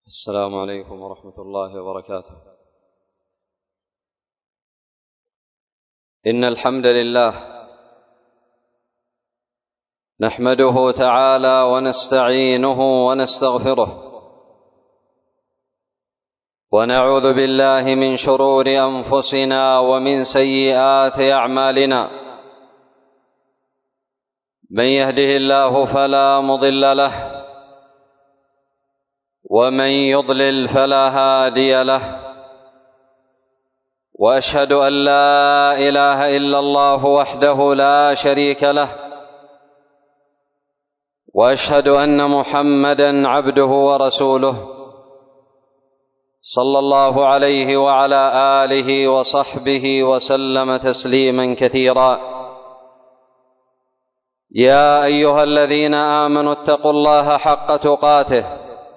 السلام عليكم ورحمة الله وبركاته. إن الحمد لله نحمده تعالى ونستعينه ونستغفره، ونعوذ بالله من شرور أنفسنا ومن سيئات أعمالنا. من يهده الله فلا مضل له، ومن يضلل فلا هادي له. وأشهد أن لا إله إلا الله وحده لا شريك له، وأشهد أن محمدًا عبده ورسوله صلى الله عليه وعلى آله وصحبه وسلم تسليمًا كثيرًا. يا أيها الذين آمنوا اتقوا الله حق تقاته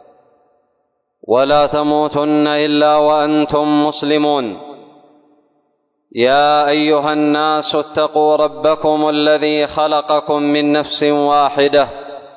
ولا تموتن إلا وأنتم مسلمون. يا أيها الناس اتقوا ربكم الذي خلقكم من نفس واحدة،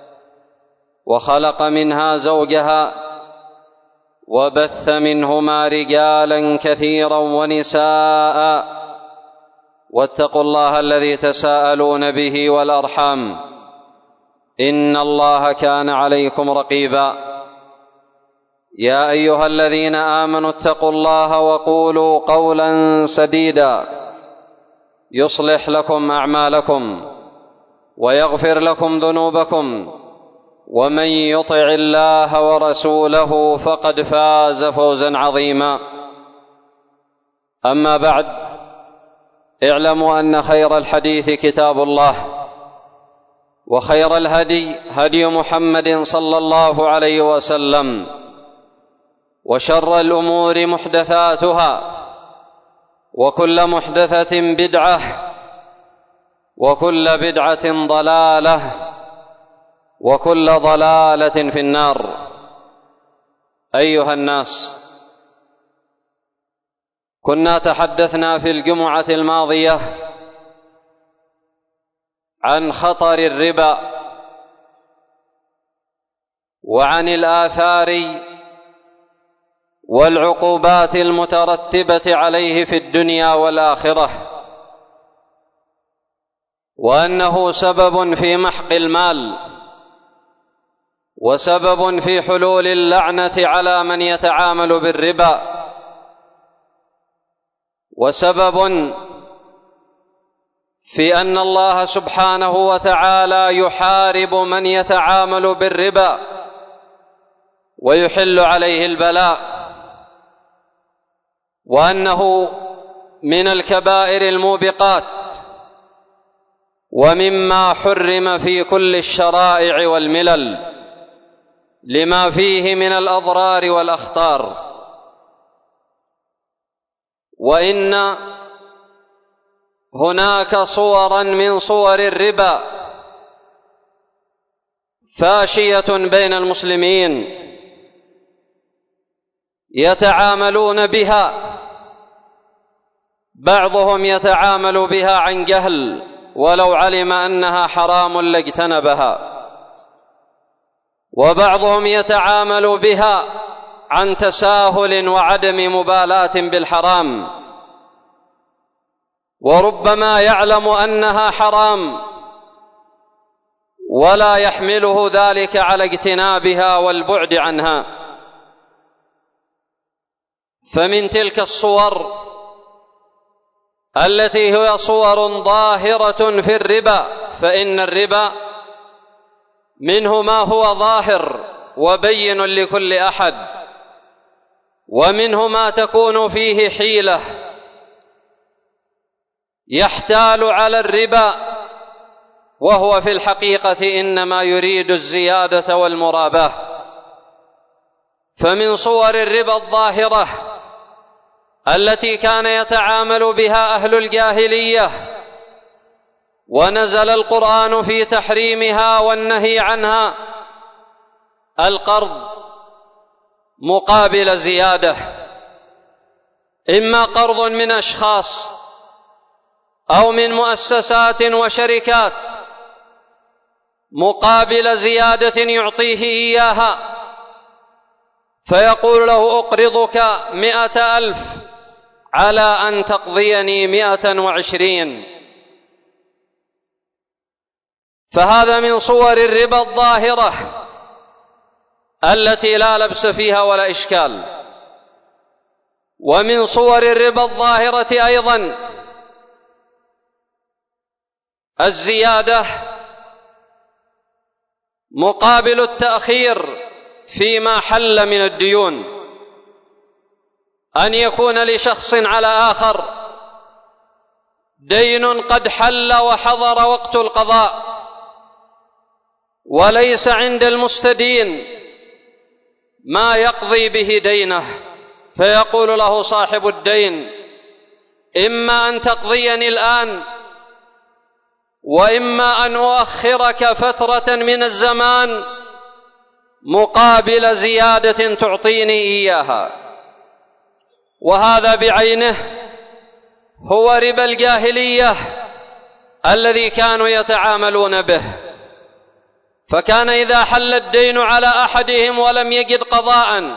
وخلق منها زوجها، وبث منهما رجالا كثيرا ونساء. واتقوا الله الذي تساءلون به والأرحام، إن الله كان عليكم رقيبا. يا أيها الذين آمنوا اتقوا الله وقولوا قولا سديدا يصلح لكم أعمالكم ويغفر لكم ذنوبكم، ومن يطع الله ورسوله فقد فاز فوزا عظيما. أما بعد، اعلموا أن خير الحديث كتاب الله، وخير الهدي هدي محمد صلى الله عليه وسلم، وشر الأمور محدثاتها، وكل محدثة بدعة، وكل بدعة ضلالة، وكل ضلالة في النار. أيها الناس، كنا تحدثنا في الجمعة الماضية عن خطر الربا وعن الآثار والعقوبات المترتبة عليه في الدنيا والآخرة، وأنه سبب في محق المال، وسبب في حلول اللعنة على من يتعامل بالربا، وسبب في أن الله سبحانه وتعالى يحارب من يتعامل بالربا ويحل عليه البلاء، وأنه من الكبائر الموبقات، ومما حرم في كل الشرائع والملل لما فيه من الأضرار والأخطار. وإن هناك صورا من صور الربا فاشية بين المسلمين يتعاملون بها، بعضهم يتعامل بها عن جهل، ولو علم أنها حرام لاجتنبها، وبعضهم يتعامل بها عن تساهل وعدم مبالاة بالحرام، وربما يعلم أنها حرام ولا يحمله ذلك على اجتنابها والبعد عنها. فمن تلك الصور التي هي صور ظاهرة في الربا، فإن الربا منه ما هو ظاهر وبين لكل أحد، ومنه ما تكون فيه حيلة يحتال على الربا، وهو في الحقيقة إنما يريد الزيادة والمراباة. فمن صور الربا الظاهرة التي كان يتعامل بها أهل الجاهلية ونزل القرآن في تحريمها والنهي عنها، القرض مقابل زيادة، إما قرض من أشخاص أو من مؤسسات وشركات مقابل زيادة يعطيه إياها، فيقول له: أقرضك 100,000 على أن تقضيني 120. فهذا من صور الربا الظاهرة التي لا لبس فيها ولا إشكال. ومن صور الربا الظاهرة أيضا الزيادة مقابل التأخير فيما حل من الديون، أن يكون لشخص على آخر دين قد حل وحضر وقت القضاء وليس عند المستدين ما يقضي به دينه، فيقول له صاحب الدين: إما أن تقضيني الآن، وإما أن أؤخرك فترة من الزمان مقابل زيادة تعطيني إياها. وهذا بعينه هو ربا الجاهلية الذي كانوا يتعاملون به. فكان إذا حل الدين على أحدهم ولم يجد قضاء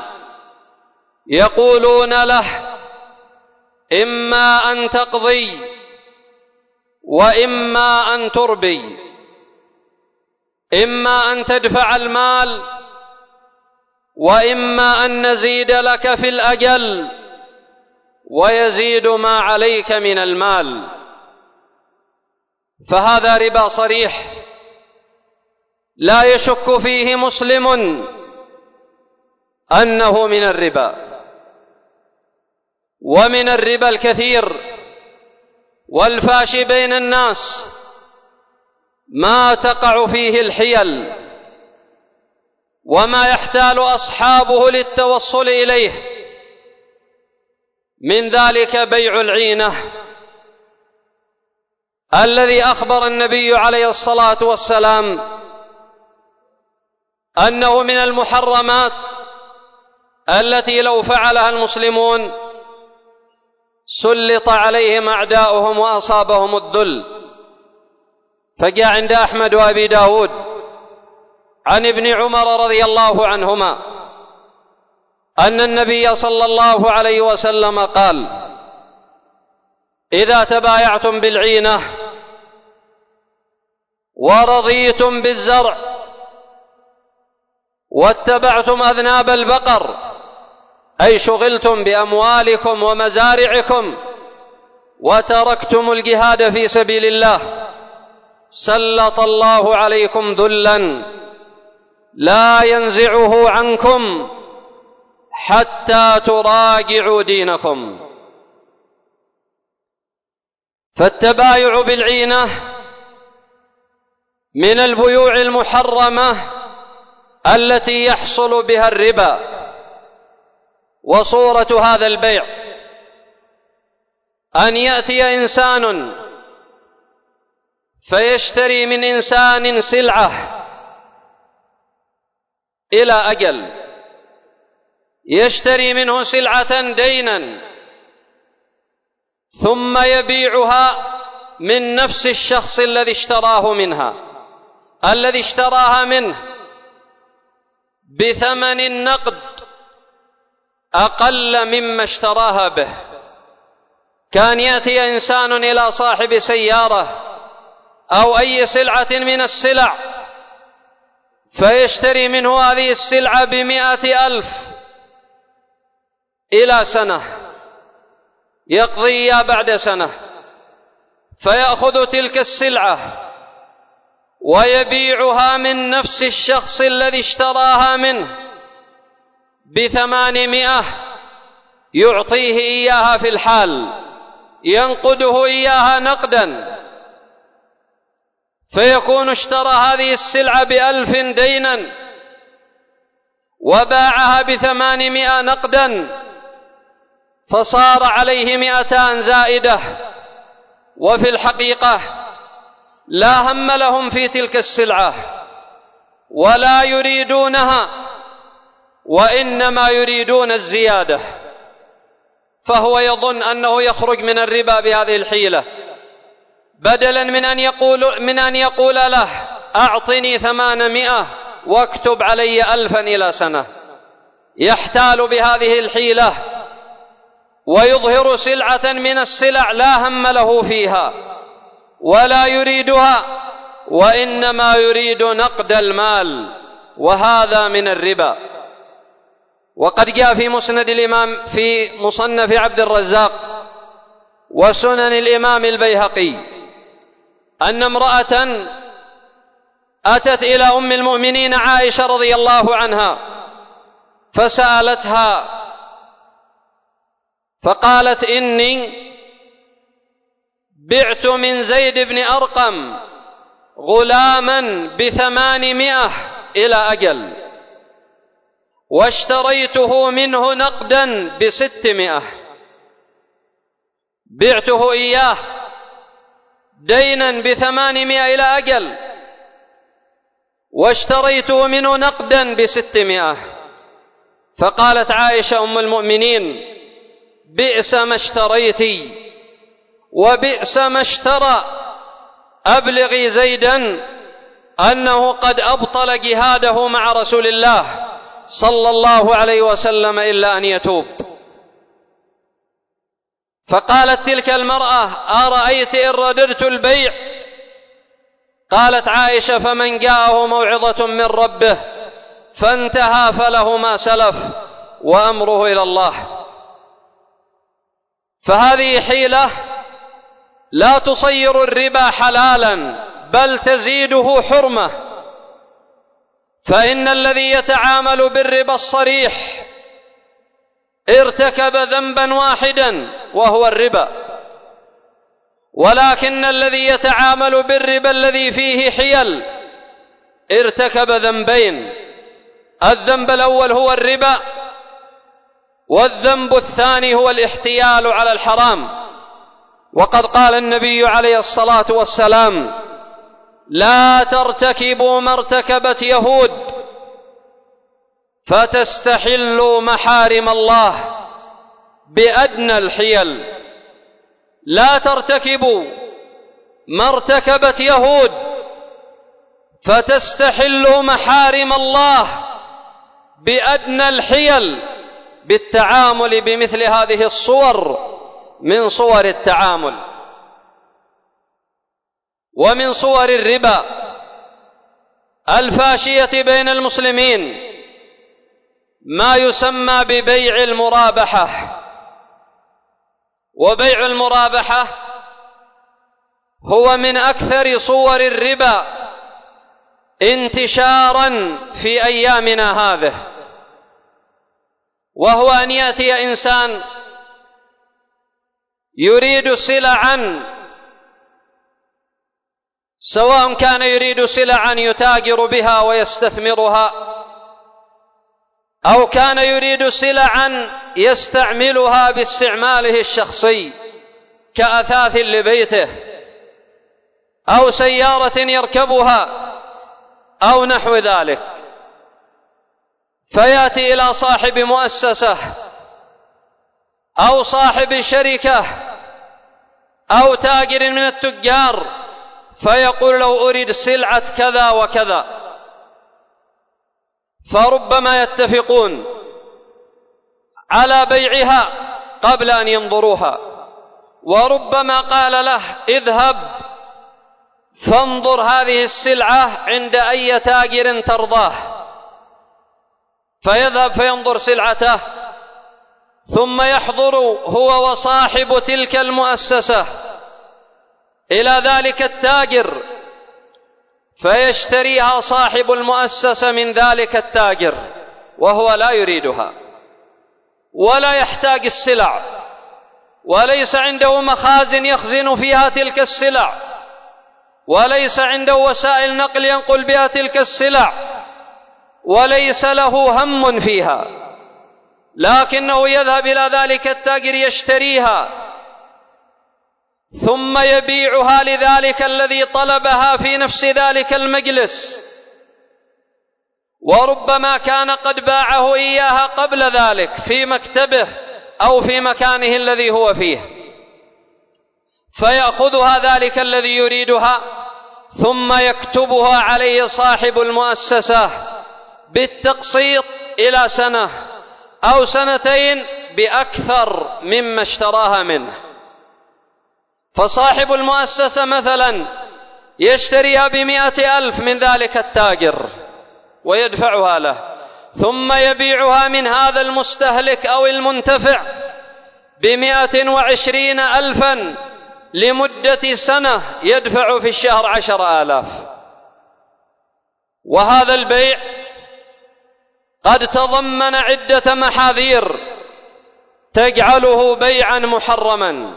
يقولون له: إما أن تقضي وإما أن تربي، إما أن تدفع المال وإما أن نزيد لك في الأجل ويزيد ما عليك من المال. فهذا ربا صريح لا يشك فيه مسلم أنه من الربا. ومن الربا الكثير والفاشي بين الناس ما تقع فيه الحيل وما يحتال أصحابه للتوصل إليه، من ذلك بيع العينة الذي أخبر النبي عليه الصلاة والسلام أنه من المحرمات التي لو فعلها المسلمون سلط عليهم أعداؤهم وأصابهم الذل. فجاء عند أحمد وأبي داود عن ابن عمر رضي الله عنهما أن النبي صلى الله عليه وسلم قال: إذا تبايعتم بالعينة ورضيتم بالزرع واتبعتم أذناب البقر، أي شغلتم بأموالكم ومزارعكم وتركتم الجهاد في سبيل الله، سلط الله عليكم ذلا لا ينزعه عنكم حتى تراجعوا دينكم. فالتبايع بالعينة من البيوع المحرمة التي يحصل بها الربا. وصورة هذا البيع أن يأتي إنسان فيشتري من إنسان سلعة إلى أجل، يشتري منه سلعة دينا ثم يبيعها من نفس الشخص الذي اشتراها منه بثمن نقد أقل مما اشتراها به. كان يأتي إنسان إلى صاحب سيارة أو أي سلعة من السلع فيشتري منه هذه السلعة ب100,000 إلى سنة، يقضيها بعد سنة، فيأخذ تلك السلعة ويبيعها من نفس الشخص الذي اشتراها منه ب800، يعطيه إياها في الحال، ينقده إياها نقدا، فيكون اشترى هذه السلعة ب1000 دينا وباعها ب800 نقدا، فصار عليه 200 زائدة. وفي الحقيقة لا هم لهم في تلك السلعة ولا يريدونها، وإنما يريدون الزيادة. فهو يظن أنه يخرج من الربا بهذه الحيلة، بدلا من أن يقول له: أعطني 800 واكتب علي 1000 إلى سنة، يحتال بهذه الحيلة ويظهر سلعة من السلع لا هم له فيها ولا يريدها، وإنما يريد نقد المال، وهذا من الربا. وقد جاء في مسند الإمام في مصنف عبد الرزاق وسنن الإمام البيهقي أن امرأة أتت إلى أم المؤمنين عائشة رضي الله عنها فسألتها فقالت: إني بعت من زيد بن أرقم غلاما ب800 إلى أجل، واشتريته منه نقدا ب600. بعته إياه دينا ب800 إلى أجل، واشتريته منه نقدا ب600. فقالت عائشة أم المؤمنين: بئس ما اشتريتي وبئس ما اشترى، أبلغي زيدا أنه قد أبطل جهاده مع رسول الله صلى الله عليه وسلم إلا أن يتوب. فقالت تلك المرأة: أرأيت إن رددت البيع؟ قالت عائشة: فمن جاءه موعظة من ربه فانتهى فله ما سلف وأمره إلى الله. فهذه حيلة لا تصير الربا حلالا بل تزيده حرمة، فإن الذي يتعامل بالربا الصريح ارتكب ذنبا واحدا وهو الربا، ولكن الذي يتعامل بالربا الذي فيه حيل ارتكب ذنبين: الذنب الأول هو الربا، والذنب الثاني هو الاحتيال على الحرام. وقد قال النبي عليه الصلاة والسلام: لا ترتكبوا ما ارتكبت يهود فتستحلوا محارم الله بأدنى الحيل. لا ترتكبوا ما ارتكبت يهود فتستحلوا محارم الله بأدنى الحيل، بالتعامل بمثل هذه الصور من صور التعامل. ومن صور الربا الفاشية بين المسلمين ما يسمى ببيع المرابحة. وبيع المرابحة هو من أكثر صور الربا انتشارا في أيامنا هذه، وهو أن يأتي إنسان يريد سلعا، سواء كان يريد سلعا يتاجر بها ويستثمرها، أو كان يريد سلعا يستعملها باستعماله الشخصي كأثاث لبيته أو سيارة يركبها أو نحو ذلك، فيأتي إلى صاحب مؤسسة أو صاحب شركة أو تاجر من التجار فيقول له: أريد سلعة كذا وكذا، فربما يتفقون على بيعها قبل أن ينظروها، وربما قال له: اذهب فانظر هذه السلعة عند أي تاجر ترضاه، فيذهب فينظر سلعته، ثم يحضر هو وصاحب تلك المؤسسة إلى ذلك التاجر فيشتريها صاحب المؤسسة من ذلك التاجر وهو لا يريدها ولا يحتاج السلع، وليس عنده مخازن يخزن فيها تلك السلع، وليس عنده وسائل نقل ينقل بها تلك السلع، وليس له هم فيها، لكنه يذهب إلى ذلك التاجر يشتريها ثم يبيعها لذلك الذي طلبها في نفس ذلك المجلس، وربما كان قد باعه إياها قبل ذلك في مكتبه أو في مكانه الذي هو فيه، فيأخذها ذلك الذي يريدها ثم يكتبها عليه صاحب المؤسسة بالتقسيط إلى سنة أو سنتين بأكثر مما اشتراها منه. فصاحب المؤسسة مثلا يشتريها ب100,000 من ذلك التاجر ويدفعها له، ثم يبيعها من هذا المستهلك أو المنتفع ب120,000 لمدة سنة، يدفع في الشهر 10,000. وهذا البيع قد تضمن عدة محاذير تجعله بيعا محرما.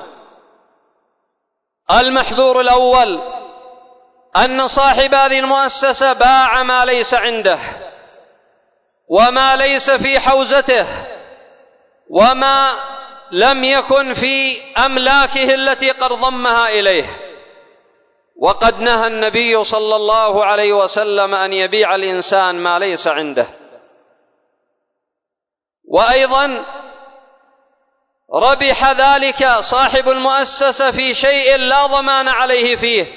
المحذور الأول أن صاحب هذه المؤسسة باع ما ليس عنده وما ليس في حوزته وما لم يكن في أملاكه التي قد ضمها إليه. وقد نهى النبي صلى الله عليه وسلم أن يبيع الإنسان ما ليس عنده. وأيضا ربح ذلك صاحب المؤسسة في شيء لا ضمان عليه فيه،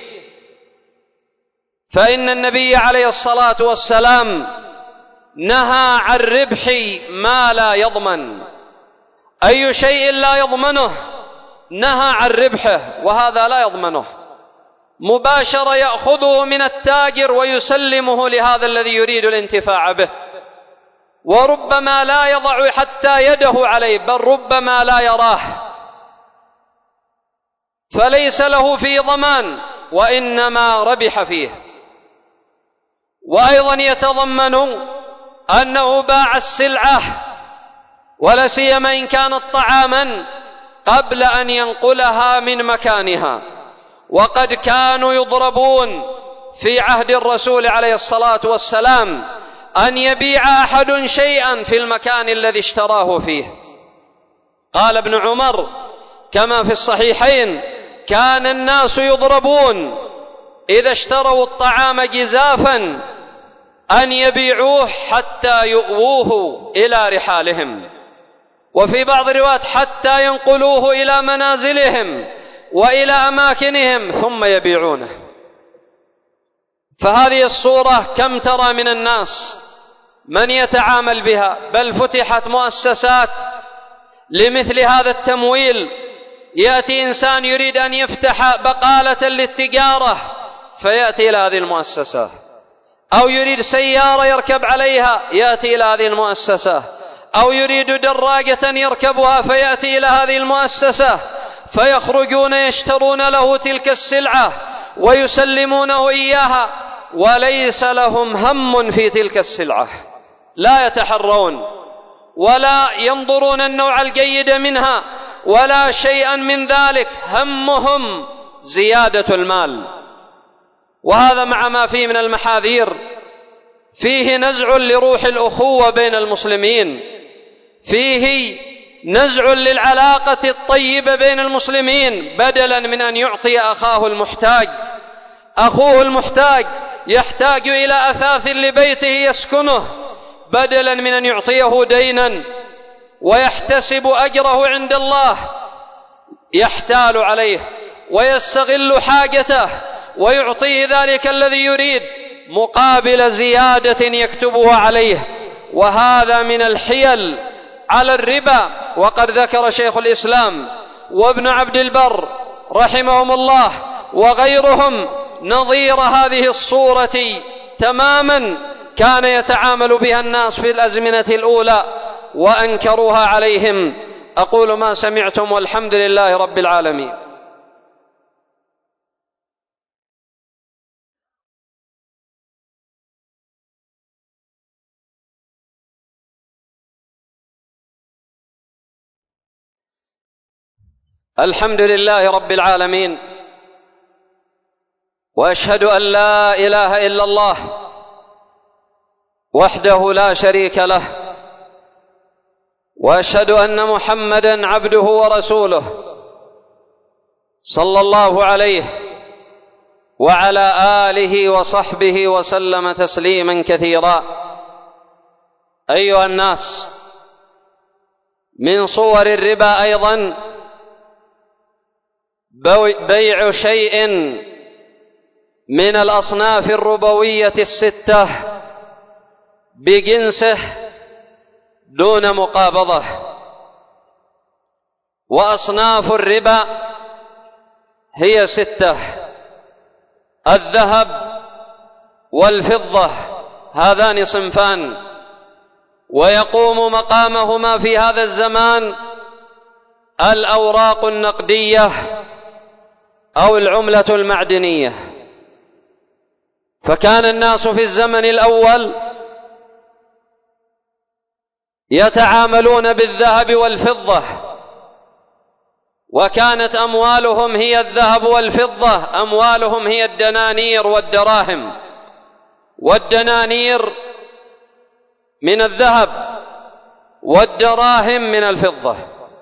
فإن النبي عليه الصلاة والسلام نهى عن ربح ما لا يضمن. أي شيء لا يضمنه نهى عن ربحه، وهذا لا يضمنه، مباشرة يأخذه من التاجر ويسلمه لهذا الذي يريد الانتفاع به، وربما لا يضع حتى يده عليه، بل ربما لا يراه، فليس له فيه ضمان وإنما ربح فيه. وأيضا يتضمن أنه باع السلعة، ولا سيما إن كانت طعاما، قبل أن ينقلها من مكانها. وقد كانوا يضربون في عهد الرسول عليه الصلاة والسلام أن يبيع أحد شيئا في المكان الذي اشتراه فيه. قال ابن عمر كما في الصحيحين: كان الناس يضربون إذا اشتروا الطعام جزافا أن يبيعوه حتى يؤووه إلى رحالهم، وفي بعض الروايات حتى ينقلوه إلى منازلهم وإلى أماكنهم ثم يبيعونه. فهذه الصورة كم ترى من الناس من يتعامل بها، بل فتحت مؤسسات لمثل هذا التمويل. يأتي إنسان يريد أن يفتح بقالة للتجارة فيأتي إلى هذه المؤسسة، أو يريد سيارة يركب عليها يأتي إلى هذه المؤسسة، أو يريد دراجة يركبها فيأتي إلى هذه المؤسسة، فيخرجون يشترون له تلك السلعة ويسلمونه إياها، وليس لهم هم في تلك السلعة، لا يتحرون ولا ينظرون النوع الجيد منها ولا شيئا من ذلك، همهم زيادة المال. وهذا مع ما فيه من المحاذير فيه نزع لروح الأخوة بين المسلمين، فيه نزع للعلاقة الطيبة بين المسلمين، بدلا من أن يعطي أخاه المحتاج. أخوه المحتاج يحتاج إلى أثاث لبيته يسكنه، بدلا من أن يعطيه دينا ويحتسب أجره عند الله، يحتال عليه ويستغل حاجته ويعطيه ذلك الذي يريد مقابل زيادة يكتبها عليه. وهذا من الحيل على الربا. وقد ذكر شيخ الإسلام وابن عبد البر رحمهم الله وغيرهم نظير هذه الصورة تماما كان يتعامل بها الناس في الأزمنة الأولى وأنكروها عليهم. أقول ما سمعتم والحمد لله رب العالمين. الحمد لله رب العالمين، وأشهد أن لا إله إلا الله وحده لا شريك له، وأشهد أن محمدا عبده ورسوله صلى الله عليه وعلى آله وصحبه وسلم تسليما كثيرا. أيها الناس، من صور الربا أيضا بيع شيء من الأصناف الربوية الستة بجنسه دون مقابضة. وأصناف الربا هي 6: الذهب والفضة، هذان صنفان، ويقوم مقامهما في هذا الزمان الأوراق النقدية أو العملة المعدنية. فكان الناس في الزمن الأول يتعاملون بالذهب والفضة، وكانت أموالهم هي الذهب والفضة، أموالهم هي الدنانير والدراهم، والدنانير من الذهب والدراهم من الفضة.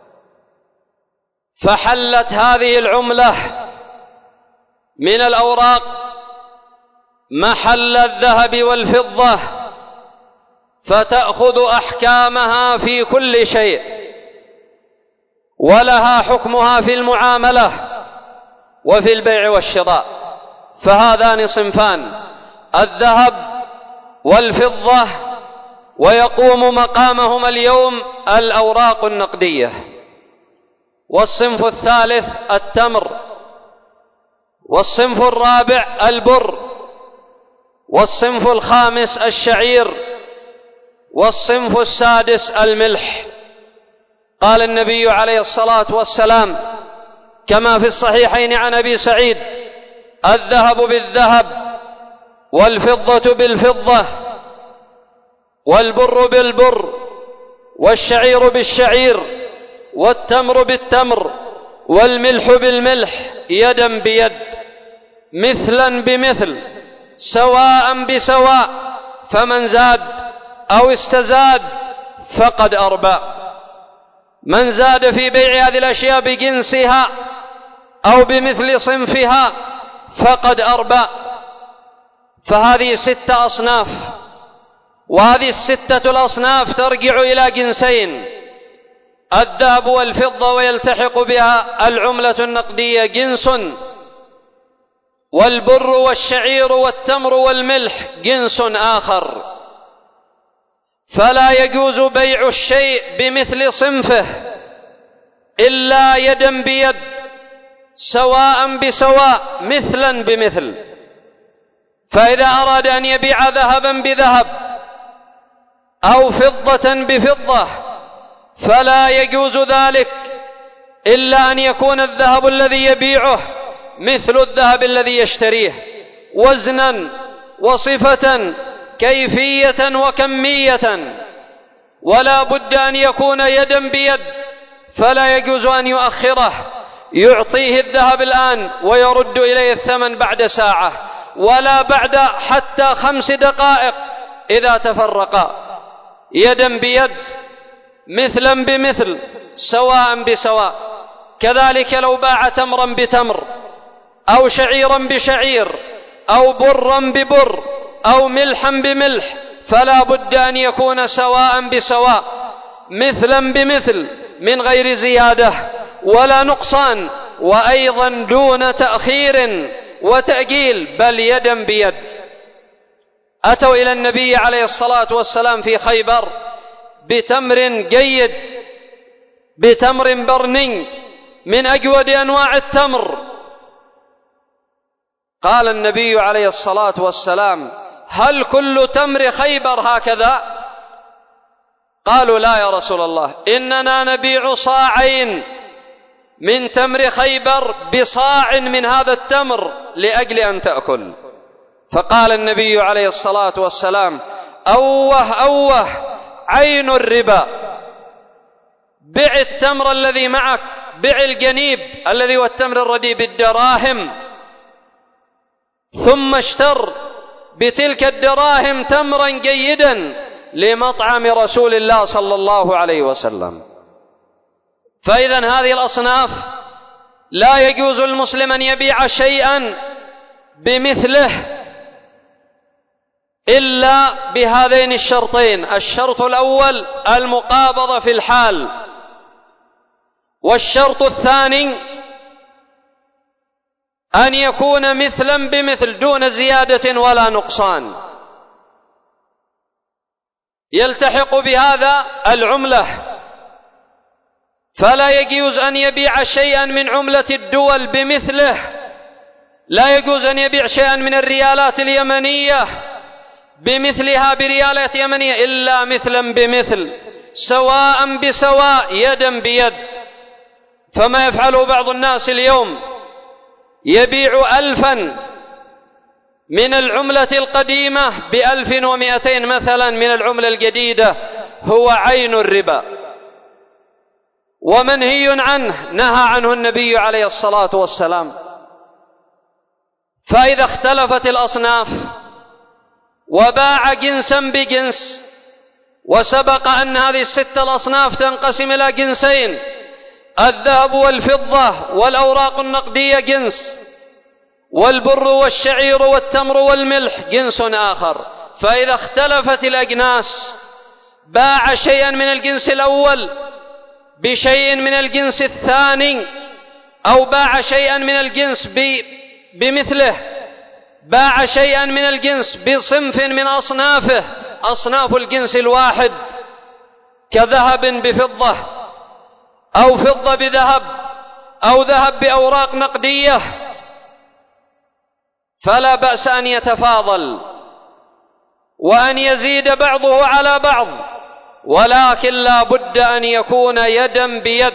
فحلت هذه العملة من الأوراق محل الذهب والفضة، فتأخذ أحكامها في كل شيء، ولها حكمها في المعاملة وفي البيع والشراء. فهذان صنفان: الذهب والفضة، ويقوم مقامهما اليوم الأوراق النقدية. والصنف الثالث التمر، والصنف الرابع البر، والصنف الخامس الشعير، والصنف السادس الملح. قال النبي عليه الصلاة والسلام كما في الصحيحين عن أبي سعيد: الذهب بالذهب، والفضة بالفضة، والبر بالبر، والشعير بالشعير، والتمر بالتمر، والملح بالملح، يدا بيد، مثلا بمثل، سواء بسواء، فمن زاد أو استزاد فقد أربى. من زاد في بيع هذه الأشياء بجنسها أو بمثل صنفها فقد أربى. فهذه 6 أصناف، وهذه 6 الأصناف ترجع إلى جنسين: الذهب والفضة، ويلتحق بها العملة النقدية جنس، والبر والشعير والتمر والملح جنس آخر. فلا يجوز بيع الشيء بمثل صنفه إلا يدا بيد، سواء بسواء، مثلا بمثل. فإذا أراد أن يبيع ذهبا بذهب أو فضة بفضة فلا يجوز ذلك إلا أن يكون الذهب الذي يبيعه مثل الذهب الذي يشتريه، وزنا وصفة، كيفية وكمية، ولا بد أن يكون يدا بيد. فلا يجوز أن يؤخره، يعطيه الذهب الآن ويرد إليه الثمن بعد ساعة، ولا بعد حتى 5 دقائق إذا تفرقا. يدا بيد، مثلا بمثل، سواء بسواء. كذلك لو باع تمرا بتمر، أو شعيرا بشعير، أو برا ببر، أو ملحا بملح، فلا بد أن يكون سواء بسواء، مثلا بمثل، من غير زيادة ولا نقصان، وأيضا دون تأخير وتأجيل، بل يدا بيد. أتوا إلى النبي عليه الصلاة والسلام في خيبر بتمر جيد، بتمر برني من أجود أنواع التمر. قال النبي عليه الصلاة والسلام: هل كل تمر خيبر هكذا؟ قالوا: لا يا رسول الله، إننا نبيع صاعين من تمر خيبر بصاع من هذا التمر لأجل أن تأكل. فقال النبي عليه الصلاة والسلام: أوه أوه عين الربا، بع التمر الذي معك، بع الجنيب الذي هو التمر الرديء بالدراهم، ثم اشتر بتلك الدراهم تمرا جيدا لمطعم رسول الله صلى الله عليه وسلم. فإذا هذه الأصناف لا يجوز المسلم أن يبيع شيئا بمثله إلا بهذين الشرطين: الشرط الأول المقابضة في الحال، والشرط الثاني أن يكون مثلا بمثل دون زيادة ولا نقصان. يلتحق بهذا العملة، فلا يجوز أن يبيع شيئا من عملة الدول بمثله، لا يجوز أن يبيع شيئا من الريالات اليمنية بمثلها بريالات يمنية، إلا مثلا بمثل، سواء بسواء، يدا بيد. فما يفعله بعض الناس اليوم، يبيع 1000 من العملة القديمة ب1200 مثلا من العملة الجديدة، هو عين الربا ومنهي عنه، نهى عنه النبي عليه الصلاة والسلام. فإذا اختلفت الأصناف وباع جنسا بجنس، وسبق أن هذه 6 الأصناف تنقسم إلى جنسين: الذهب والفضة والأوراق النقدية جنس، والبر والشعير والتمر والملح جنس آخر. فإذا اختلفت الأجناس، باع شيئا من الجنس الأول بشيء من الجنس الثاني، أو باع شيئا من الجنس بمثله، باع شيئا من الجنس بصنف من أصنافه، أصناف الجنس الواحد، كذهب بفضة، أو فضة بذهب، أو ذهب بأوراق نقدية، فلا بأس أن يتفاضل وأن يزيد بعضه على بعض، ولكن لا بد أن يكون يدا بيد.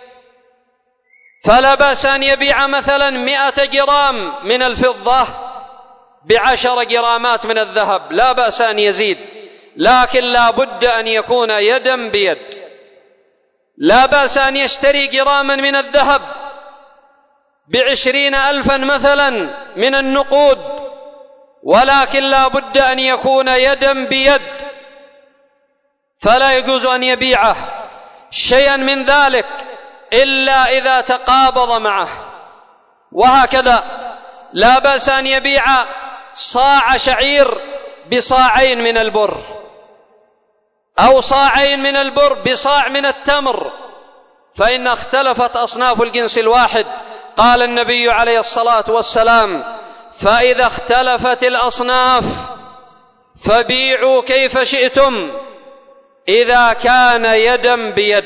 فلا بأس أن يبيع مثلا 100 جرام من الفضة ب10 جرامات من الذهب، لا بأس أن يزيد، لكن لا بد أن يكون يدا بيد. لا بأس أن يشتري جراما من الذهب ب20,000 مثلا من النقود، ولكن لا بد أن يكون يدا بيد، فلا يجوز أن يبيعه شيئا من ذلك إلا إذا تقابض معه. وهكذا لا بأس أن يبيع صاع شعير بصاعين من البر، أو صاعين من البر بصاع من التمر، فإن اختلفت أصناف الجنس الواحد. قال النبي عليه الصلاة والسلام: فإذا اختلفت الأصناف فبيعوا كيف شئتم إذا كان يدا بيد.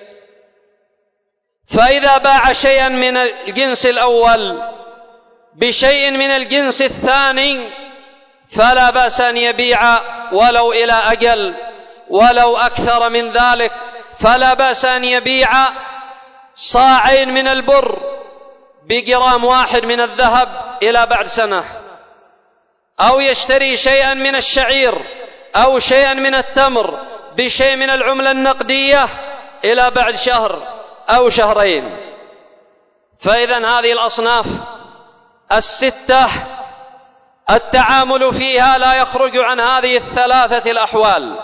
فإذا باع شيئا من الجنس الأول بشيء من الجنس الثاني فلا بأس أن يبيع ولو إلى أجل، ولو أكثر من ذلك. فلا بأس أن يبيع صاعين من البر بجرام واحد من الذهب إلى بعد سنة، أو يشتري شيئا من الشعير أو شيئا من التمر بشيء من العملة النقدية إلى بعد شهر أو شهرين. فإذن هذه الأصناف 6 التعامل فيها لا يخرج عن هذه 3 الأحوال: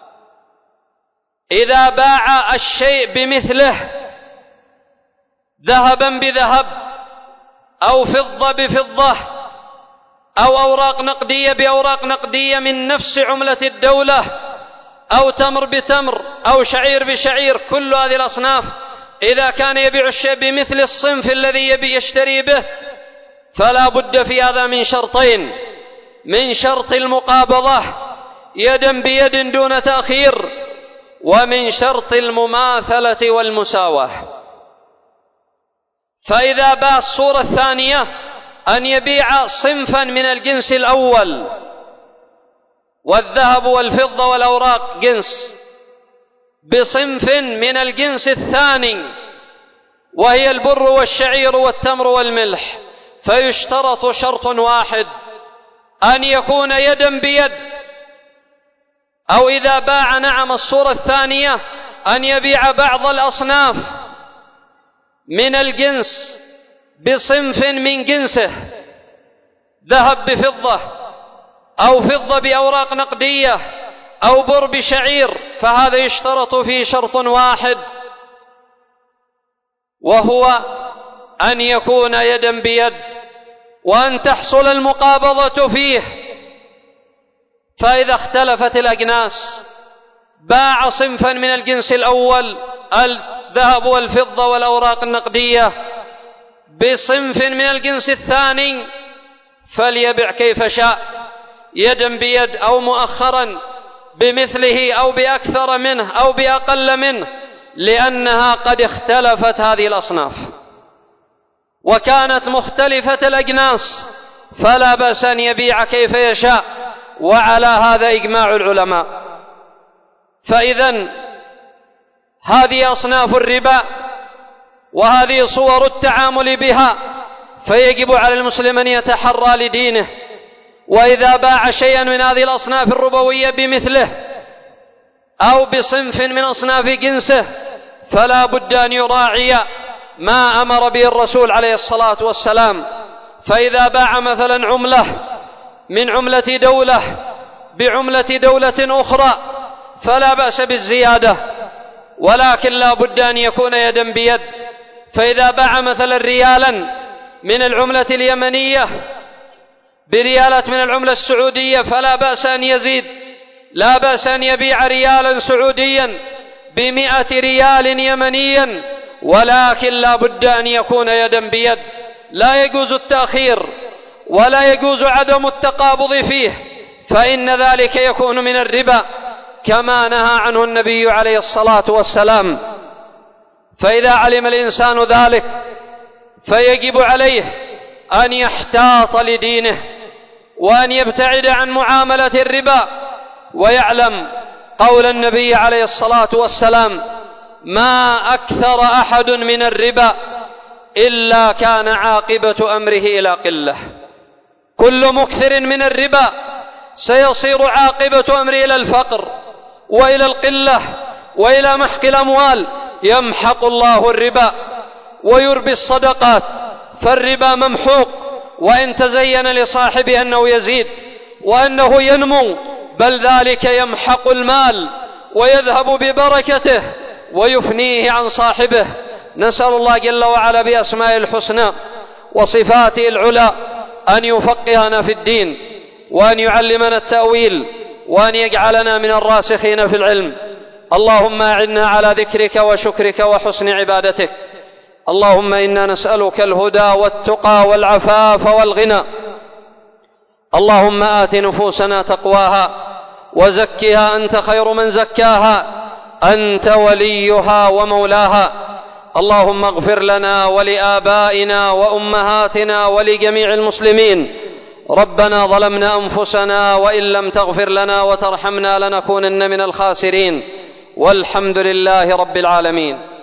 إذا باع الشيء بمثله، ذهبا بذهب، أو فضة بفضة، أو أوراق نقدية بأوراق نقدية من نفس عملة الدولة، أو تمر بتمر، أو شعير بشعير، كل هذه الأصناف إذا كان يبيع الشيء بمثل الصنف الذي يبي يشتري به، فلا بد في هذا من شرطين: من شرط المقابضة يدا بيد دون تأخير، ومن شرط المماثلة والمساواة. فإذا باع الصورة الثانية أن يبيع صنفا من الجنس الأول، والذهب والفضة والأوراق جنس، بصنف من الجنس الثاني وهي البر والشعير والتمر والملح، فيشترط شرط واحد: أن يكون يدا بيد. أو إذا باع الصورة الثانية أن يبيع بعض الأصناف من الجنس بصنف من جنسه، ذهب بفضة، أو فضة بأوراق نقدية، أو بر بشعير، فهذا يشترط فيه شرط واحد، وهو أن يكون يدا بيد، وأن تحصل المقابضة فيه. فإذا اختلفت الأجناس، باع صنفا من الجنس الأول الذهب والفضة والأوراق النقدية بصنف من الجنس الثاني، فليبع كيف شاء، يدا بيد أو مؤخرا بمثله أو بأكثر منه أو بأقل منه، لأنها قد اختلفت هذه الأصناف وكانت مختلفة الأجناس، فلا بأس أن يبيع كيف يشاء، وعلى هذا إجماع العلماء. فإذن هذه أصناف الربا وهذه صور التعامل بها، فيجب على المسلم أن يتحرى لدينه، وإذا باع شيئا من هذه الأصناف الربوية بمثله أو بصنف من أصناف جنسه فلا بد أن يراعي ما أمر به الرسول عليه الصلاة والسلام. فإذا باع مثلا عملة من عملة دولة بعملة دولة أخرى فلا بأس بالزيادة، ولكن لا بد أن يكون يدا بيد. فإذا باع مثلا ريالا من العملة اليمنية بريالات من العملة السعودية فلا بأس أن يزيد، لا بأس أن يبيع ريالا سعوديا ب100 ريال يمنيا، ولكن لا بد أن يكون يدا بيد، لا يجوز التأخير ولا يجوز عدم التقابض فيه، فإن ذلك يكون من الربا كما نهى عنه النبي عليه الصلاة والسلام. فإذا علم الإنسان ذلك فيجب عليه أن يحتاط لدينه وأن يبتعد عن معاملة الربا، ويعلم قول النبي عليه الصلاة والسلام: ما أكثر أحد من الربا إلا كان عاقبة أمره إلى قلة. كل مكثر من الربا سيصير عاقبة أمره إلى الفقر وإلى القلة وإلى محق الأموال. يمحق الله الربا ويربي الصدقات، فالربا ممحوق وإن تزين لصاحبه أنه يزيد وأنه ينمو، بل ذلك يمحق المال ويذهب ببركته ويفنيه عن صاحبه. نسأل الله جل وعلا بأسمائه الحسنى وصفاته العلى أن يفقهنا في الدين، وأن يعلمنا التأويل، وأن يجعلنا من الراسخين في العلم. اللهم أعنا على ذكرك وشكرك وحسن عبادتك. اللهم إنا نسألك الهدى والتقى والعفاف والغنى. اللهم آت نفوسنا تقواها وزكها أنت خير من زكاها، أنت وليها ومولاها. اللهم اغفر لنا ولآبائنا وأمهاتنا ولجميع المسلمين. ربنا ظلمنا أنفسنا وإن لم تغفر لنا وترحمنا لنكونن من الخاسرين، والحمد لله رب العالمين.